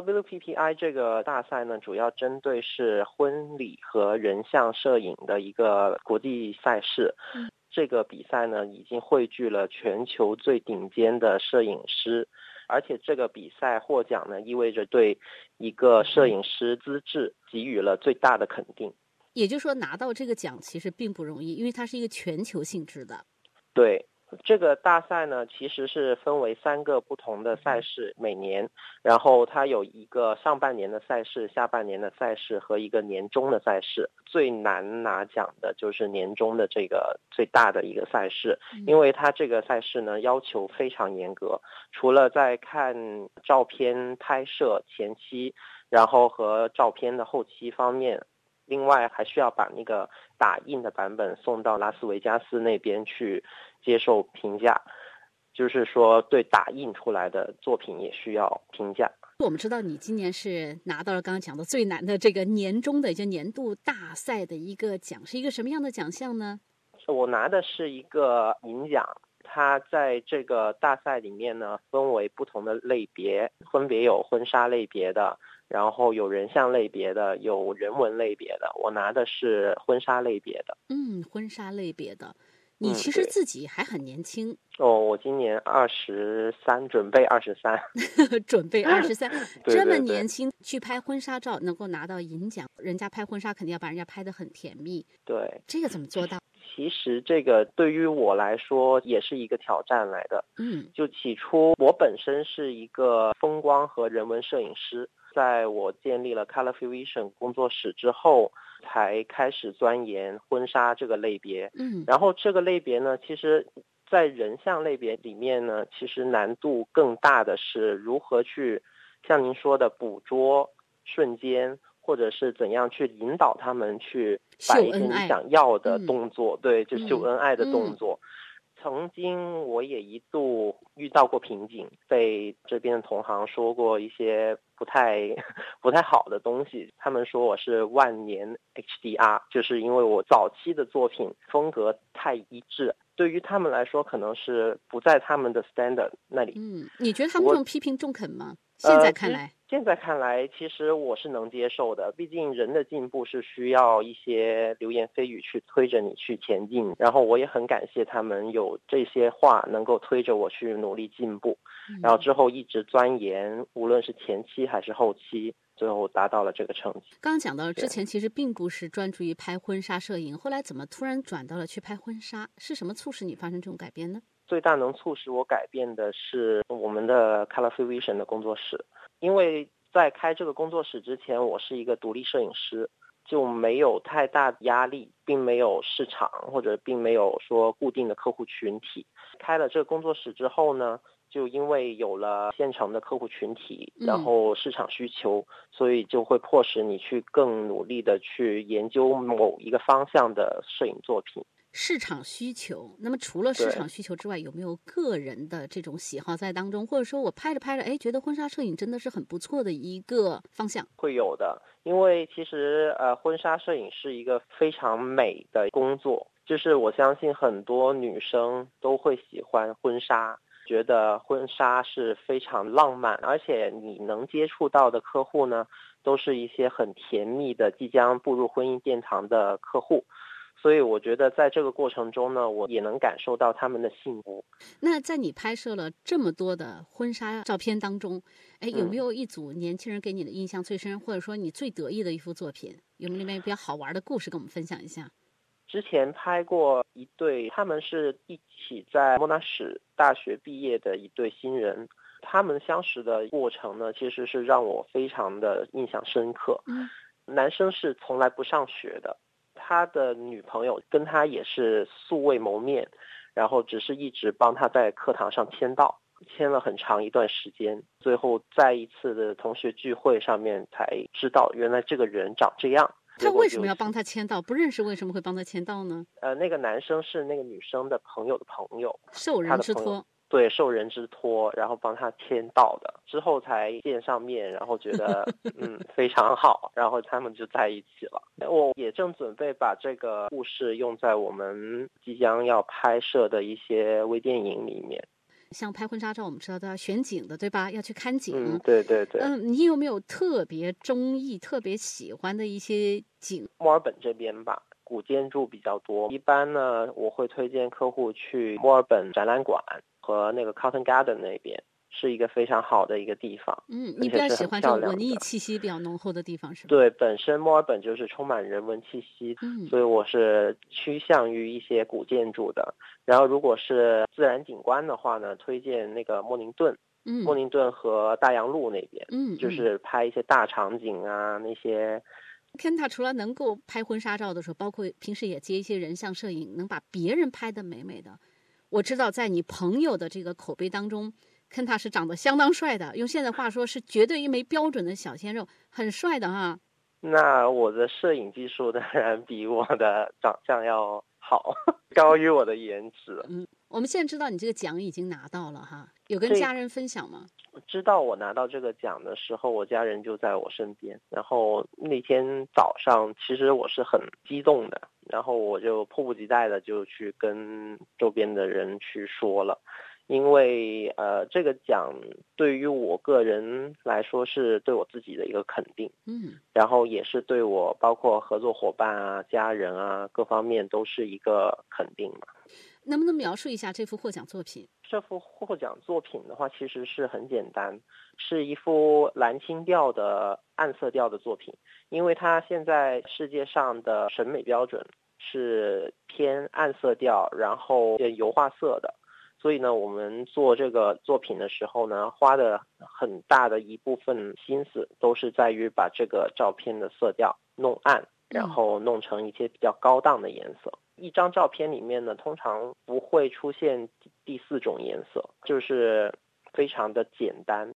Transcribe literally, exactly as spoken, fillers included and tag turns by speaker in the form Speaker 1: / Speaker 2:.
Speaker 1: W P P I 这个大赛呢，主要针对是婚礼和人像摄影的一个国际赛事。
Speaker 2: 嗯，
Speaker 1: 这个比赛呢，已经汇聚了全球最顶尖的摄影师，而且这个比赛获奖呢，意味着对一个摄影师资质给予了最大的肯定。
Speaker 2: 也就是说，拿到这个奖其实并不容易，因为它是一个全球性质的。
Speaker 1: 对。这个大赛呢，其实是分为三个不同的赛事，每年，然后它有一个上半年的赛事、下半年的赛事和一个年终的赛事。最难拿奖的就是年终的这个最大的一个赛事，因为它这个赛事呢要求非常严格，除了在看照片拍摄前期，然后和照片的后期方面，另外还需要把那个打印的版本送到拉斯维加斯那边去接受评价，就是说对打印出来的作品也需要评价。
Speaker 2: 我们知道你今年是拿到了刚刚讲的最难的这个年终的就年度大赛的一个奖，是一个什么样的奖项呢？
Speaker 1: 我拿的是一个银奖，它在这个大赛里面呢分为不同的类别，分别有婚纱类别的，然后有人像类别的，有人文类别的。我拿的是婚纱类别的。
Speaker 2: 嗯，婚纱类别的。你其实自己还很年轻。
Speaker 1: 嗯、哦，我今年二十三，准备二十三。
Speaker 2: 准备二十三，这么年轻去拍婚纱照，能够拿到银奖，人家拍婚纱肯定要把人家拍得很甜蜜。
Speaker 1: 对，
Speaker 2: 这个怎么做到？
Speaker 1: 其实这个对于我来说也是一个挑战来的。
Speaker 2: 嗯，
Speaker 1: 就起初我本身是一个风光和人文摄影师，在我建立了 Color Fusion 工作室之后，才开始钻研婚纱这个类别。
Speaker 2: 嗯，
Speaker 1: 然后这个类别呢，其实在人像类别里面呢，其实难度更大的是如何去像您说的捕捉瞬间，或者是怎样去引导他们去摆一些你想要的动作。嗯、对，就秀恩爱的动作。嗯嗯曾经我也一度遇到过瓶颈，被这边的同行说过一些不太不太好的东西。他们说我是万年 H D R， 就是因为我早期的作品风格太一致，对于他们来说可能是不在他们的 standard 那里。
Speaker 2: 嗯，你觉得他们这种批评中肯吗？现在看来、呃、
Speaker 1: 现在看来其实我是能接受的，毕竟人的进步是需要一些流言蜚语去推着你去前进，然后我也很感谢他们有这些话能够推着我去努力进步、嗯、然后之后一直钻研，无论是前期还是后期，最后达到了这个成绩。
Speaker 2: 刚刚讲到之前其实并不是专注于拍婚纱摄影，后来怎么突然转到了去拍婚纱？是什么促使你发生这种改变呢？
Speaker 1: 最大能促使我改变的是我们的 Color Fusion 的工作室，因为在开这个工作室之前，我是一个独立摄影师，就没有太大的压力，并没有市场或者并没有说固定的客户群体。开了这个工作室之后呢，就因为有了现成的客户群体，然后市场需求、嗯、所以就会迫使你去更努力的去研究某一个方向的摄影作品。
Speaker 2: 市场需求，那么除了市场需求之外，有没有个人的这种喜好在当中？或者说我拍着拍着，哎，觉得婚纱摄影真的是很不错的一个方向？
Speaker 1: 会有的，因为其实呃，婚纱摄影是一个非常美的工作，就是我相信很多女生都会喜欢婚纱，觉得婚纱是非常浪漫，而且你能接触到的客户呢，都是一些很甜蜜的即将步入婚姻殿堂的客户。所以我觉得在这个过程中呢，我也能感受到他们的幸福。
Speaker 2: 那在你拍摄了这么多的婚纱照片当中，哎，有没有一组年轻人给你的印象最深、嗯、或者说你最得意的一幅作品？有没有那边比较好玩的故事跟我们分享一下？
Speaker 1: 之前拍过一对，他们是一起在莫纳什大学毕业的一对新人，他们相识的过程呢，其实是让我非常的印象深刻。
Speaker 2: 嗯，
Speaker 1: 男生是从来不上学的，他的女朋友跟他也是素未谋面，然后只是一直帮他在课堂上签到，签了很长一段时间，最后在一次的同学聚会上面才知道原来这个人长这样。
Speaker 2: 他为什么要帮他签到？不认识为什么会帮他签到呢？
Speaker 1: 呃，那个男生是那个女生的朋友的朋友，
Speaker 2: 受人之托。
Speaker 1: 对，受人之托，然后帮他签到的，之后才见上面，然后觉得嗯非常好，然后他们就在一起了。我也正准备把这个故事用在我们即将要拍摄的一些微电影里面。
Speaker 2: 像拍婚纱照，我们知道都要选景的，对吧？要去看景。
Speaker 1: 嗯，对对对。
Speaker 2: 嗯，你有没有特别中意、特别喜欢的一些景？
Speaker 1: 墨尔本这边吧，古建筑比较多。一般呢，我会推荐客户去墨尔本展览馆和那个 Cotton Garden 那边，是一个非常好的一个地方。
Speaker 2: 嗯，你比较喜欢这种文艺气息比较浓厚的地方是吧？
Speaker 1: 对，本身墨尔本就是充满人文气息，
Speaker 2: 嗯，
Speaker 1: 所以我是趋向于一些古建筑的。然后如果是自然景观的话呢，推荐那个莫宁顿。
Speaker 2: 嗯，
Speaker 1: 莫宁顿和大洋路那边，
Speaker 2: 嗯，
Speaker 1: 就是拍一些大场景啊，那些。
Speaker 2: Kenta 除了能够拍婚纱照的时候，包括平时也接一些人像摄影，能把别人拍得美美的。我知道在你朋友的这个口碑当中，Kenta 是长得相当帅的，用现在话说是绝对一枚标准的小鲜肉，很帅的哈。
Speaker 1: 那我的摄影技术当然比我的长相要好，高于我的颜值。
Speaker 2: 嗯，我们现在知道你这个奖已经拿到了哈，有跟家人分享吗？
Speaker 1: 知道我拿到这个奖的时候，我家人就在我身边。然后那天早上，其实我是很激动的，然后我就迫不及待的就去跟周边的人去说了。因为呃，这个奖对于我个人来说是对我自己的一个肯定，
Speaker 2: 嗯，
Speaker 1: 然后也是对我包括合作伙伴啊、家人啊各方面都是一个肯定嘛。
Speaker 2: 能不能描述一下这幅获奖作品？
Speaker 1: 这幅获奖作品的话，其实是很简单，是一幅蓝青调的暗色调的作品，因为它现在世界上的审美标准是偏暗色调，然后油画色的。所以呢，我们做这个作品的时候呢，花的很大的一部分心思都是在于把这个照片的色调弄暗，然后弄成一些比较高档的颜色。一张照片里面呢，通常不会出现第四种颜色，就是非常的简单。